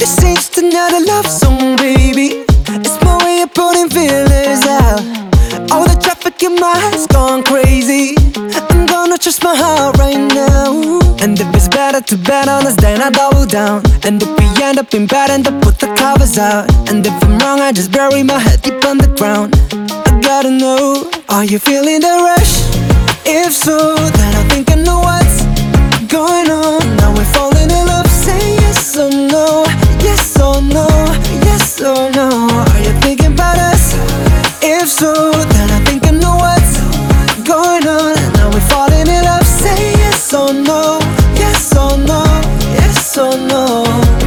This ain't just another love song, baby. It's my way of putting feelers out. All the traffic in my head's gone crazy. I'm gonna trust my heart right now. And if it's better to bet on us, then I double down. And if we end up in bed, end up put the covers out. And if I'm wrong, I just bury my head deep underground. I gotta know, are you feeling the rush? If so, then I think I know what's going on. Now we're falling in love, say yes or no. Yes or no, yes or no. Are you thinking about us? If so, then I think I know what's going on. Now we're falling in love, say yes or no. Yes or no, yes or no.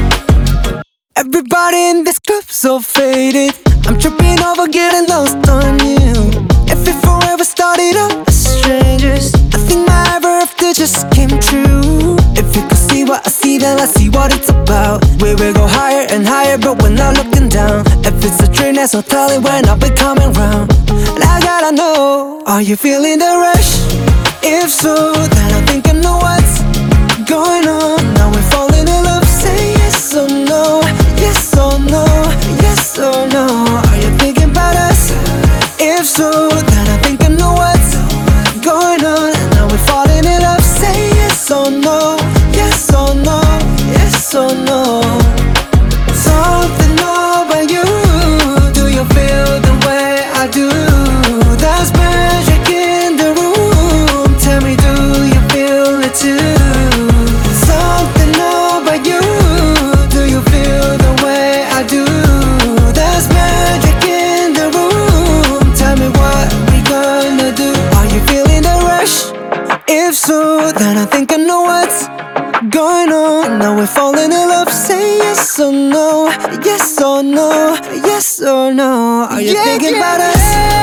Everybody in this club so faded. I'm tripping over getting lost on you. If we forever started up as strangers, I think my ever after just came true. If you could see what I see, then I see what it's about. We will go higher and higher, but we're not looking down. If it's a dream, there's no telling when I'll be coming round. And I gotta know, are you feeling the rush? If so, then I think I know what's going on. Now we're falling in love, say yes or no. Yes or no, yes or no. Are you thinking about us? If so, then I think I know what's going on. Now we're falling in love, say yes or no. Yes or no, yes or no. Something about you. Do you feel the way I do? There's magic in the room. Tell me, do you feel it too? Something about you. Do you feel the way I do? There's magic in the room. Tell me what we gonna do. Are you feeling the rush? If so, then I think I know what's going on. Now we're falling in love, say yes or no. Yes or no, yes or no. Are you thinking about us?